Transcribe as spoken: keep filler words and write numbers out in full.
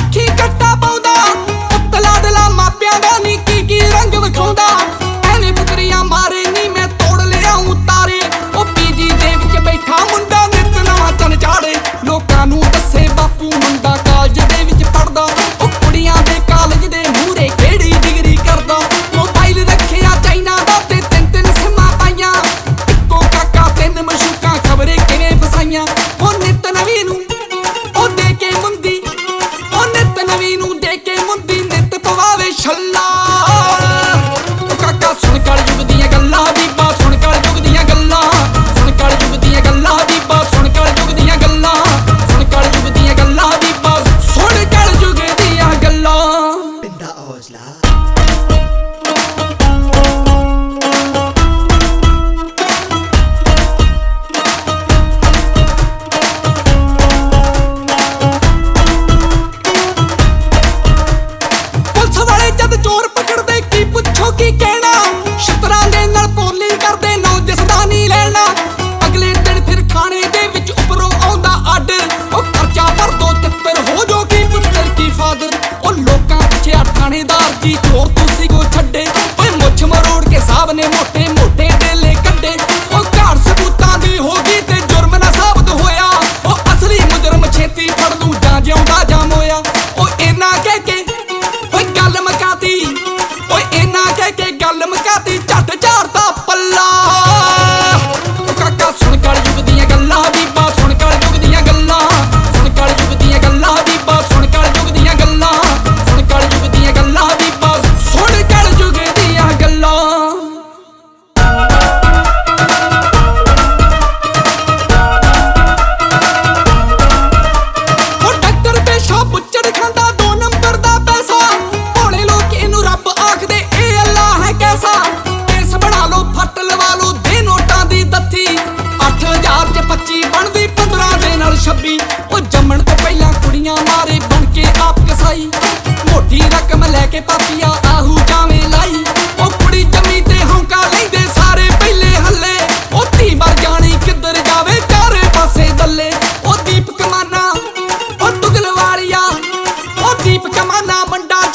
ਅੱਖੀ ਕੱਟਾ ਪਾਉਂਦਾ ਪੁੱਤਲਾ ਦਿਲਾ ਮਾਪਿਆਂ ਦਾ ਨੀ ਕੀ ਕੀ ਰੰਗ ਵਿਖਾਉਂਦਾ ਐਵੇਂ ਬੁਕਰੀਆਂ ਮਾਰੇ ਨੀ ਮੈਂ ਤੋੜ ਲਿਆ ਉਤਾਰੇ ਉਹ ਪੀਜੀ ਦੇ ਵਿੱਚ ਬੈਠਾ ਮੁੰਡਾ ਨਿੱਤ ਨਵਾਂ ਚਨ ਚਾੜੇ ਲੋਕਾਂ ਨੂੰ ਦੱਸੇ ਬਾਪੂ ਮੁੰਡਾ ਕਾਲਜ ਦੇ ਵਿੱਚ ਪੜਦਾ ਉਹ ਕੁੜੀਆਂ ਦੇ ਕਾਲਜ ਦੇ ਮੂਹਰੇ ਕਿਹੜੀ ਡਿਗਰੀ ਕਰਦਾ ਮੋਬਾਈਲ ਰੱਖਿਆ ਚਾਈਨਾ ਦਾ ਤੇ ਤਿੰਨ ਤਿੰਨ ਸਿਮਾਂ ਪਾਈਆਂ ਇੱਕੋ ਕਾਕਾ ਤਿੰਨ ਮਸ਼ੂਕਾਂ ਖਬਰੇ ਕਿਵੇਂ ਫਸਾਈਆਂ ਉਹ ਨਿੱਤ ਨਵੀਂ ਨੂੰ ਉਹ ਦੇ ਕੇ ਮੁੰਦੀ ਉਹ ਨਿੱਤ ਨਵੀਂ ਨੂੰ ਦੇ ਕੇ ਮੁੰਦੀ ਨਿੱਤ ਪਵਾਵੇ ਛੱਲਾ ਉਹ ਕਾਕਾ ਸੁਣ ਕਲ ਯੁੱਗ ਦੀਆਂ ਗੱਲਾਂ ਬੀਬਾ ਸੁਣ ਕਲ ਯੁੱਗ ਦੀਆਂ ਗੱਲਾਂ ਸੁਣ ਕਲ ਯੁੱਗ ਦੀਆਂ ਗੱਲਾਂ ਬੀਬਾ ਸੁਣ ਕਲ ਯੁੱਗ ਦੀਆਂ ਗੱਲਾਂ ਸੁਣ ਕਲ ਯੁੱਗ ਦੀਆਂ ਗੱਲਾਂ ਬੀਬਾ ਸੁਣ ਕਲ ਯੁੱਗ ਦੀਆਂ ਗੱਲਾਂ ਪਿੰਡਾ ਔਜਲਾ ਚੋਰ ਪਕੜਦੇ ਕੀ ਪੁੱਛੋ ਕੀ ਕਹਿਣਾ ਛਤਰਾਂ ਦੇ ਨਾਲ ਪੋਲੀ ਕਰਦੇ ਨੌ ਦਿਸਦਾ ਨਹੀਂ ਲੈਣਾ ਅਗਲੇ ਦਿਨ ਫਿਰ ਖਾਣੇ ਦੇ ਵਿੱਚ ਉੱਪਰੋਂ ਆਉਂਦਾ ਆਰਡਰ ਉਹ ਖਰਚਾ ਭਰ ਦੋ ਤਿੱਤਰ ਹੋ ਜੋ ਕੀ ਪੁੱਤਰ ਕੀ ਫਾਦਰ ਉਹ ਲੋਕਾਂ ਪਿੱਛੇ ਥਾਣੇਦਾਰ ਜੀ ਚੋਰ ਤੁਸੀਂ ਕੋ ਛੱਡੇ ਓਏ ਮੁੱਛ ਮਰੋੜ ਕੇ ਸਾਹਿਬ ਨੇ ਮੋਟੇ ਮੋਟੇ ਡੇਲੇ ਕੱਢੇ ਉਹ ਘਾੜ ਸਬੂਤਾਂ ਦੀ ਹੋ ਗਈ ਤੇ ਜੁਰਮ ਨਾ ਸਾਬਤ ਹੋਇਆ ਉਹ ਅਸਲੀ ਮੁਜਰਮ ਛੇਤੀ ਫੜ ਲੂ ਜਾਂ ਜਿਉਂਦਾ ਜਾਂ ਮੋਇਆ ਉਹ ਇਹਨਾਂ ਕਹਿ ਕੇ ਓਏ ਗੱਲ ਮਕਾਤੀ ਓਏ ਇਹਨਾਂ ਕਹਿ ਕੇ ਗੱਲ ਮਕਾਤੀ ਝੱਟ ਝਾੜਦਾ ਪੱਲਾ ਓ ਕਾਕਾ ਸੁਣ ਕਲ ਯੁੱਗ ਦੀਆਂ ਗੱਲਾਂ ਬੀਬਾ ਸੁਣ ਕਲ ਯੁੱਗ ਦੀਆਂ ਗੱਲਾਂ ਸੁਣ ਕਲ ਯੁੱਗ ਦੀਆਂ ਗੱਲਾਂ ਬੀਬਾ ਸੁਣ ਕਲ ਯੁੱਗ ਦੀਆਂ ਗੱਲਾਂ ਸੁਣ ਕਲ ਯੁੱਗ ਦੀਆਂ ਗੱਲਾਂ ਬੀਬਾ ਸੁਣ ਕਲ ਯੁੱਗ ਦੀਆਂ ਗੱਲਾਂ ਉਹ ਡਾਕਟਰ ਪੇਸ਼ਾ ਬੁੱਚੜ ਖਾਂਦਾ ਦੋ ਨੰਬਰ ਦਾ ਪੈਸਾ ਭੋਲੇ ਲੋਕ ਇਹਨੂੰ ਰੱਬ ਆਖਦੇ ਇਹ ਅੱਲਾ ਹੈ ਕੈਸਾ ਕੇਸ ਬਣਾ ਲੋ ਫੱਟ ਲਵਾ ਲੋ ਦੇ ਨੋਟਾਂ ਦੀ ਦੱਥੀ ਅੱਠ ਹਜ਼ਾਰ ਚ ਪੱਚੀ ਬਣਦੀ ਪੰਦਰਾਂ ਦੇ ਨਾਲ ਛੱਬੀ ਉਹ ਜੰਮਣ ਤੋਂ ਪਹਿਲਾਂ ਕੁੜੀਆਂ ਮਾਰੇ ਬਣ ਕੇ ਆਪ ਕਸਾਈ ਮੋਟੀ ਰਕਮ ਲੈ ਕੇ ਪਾਪੀਆ ਆਹੂ ਜਾਵੇਂ ਲਾਈ ਉਹ ਕੁੜੀ ਜੰਮੀ ਤੇ ਹੌਂਕਾ ਲੈਂਦੇ ਸਾਰੇ ਪਹਿਲੇ ਹੱਲੇ ਉਹ ਧੀ ਮਰ ਜਾਣੀ ਕਿੱਧਰ ਜਾਵੇ ਚਾਰੇ ਪਾਸੇ ਦੱਲੇ ਉਹ ਦੀਪ ਕਮਾਨਾ ਉਹ ਤੁਗਲ ਵਾਲੀਆ ਉਹ ਦੀਪ ਕਮਾਨਾ ਮੰਡਾ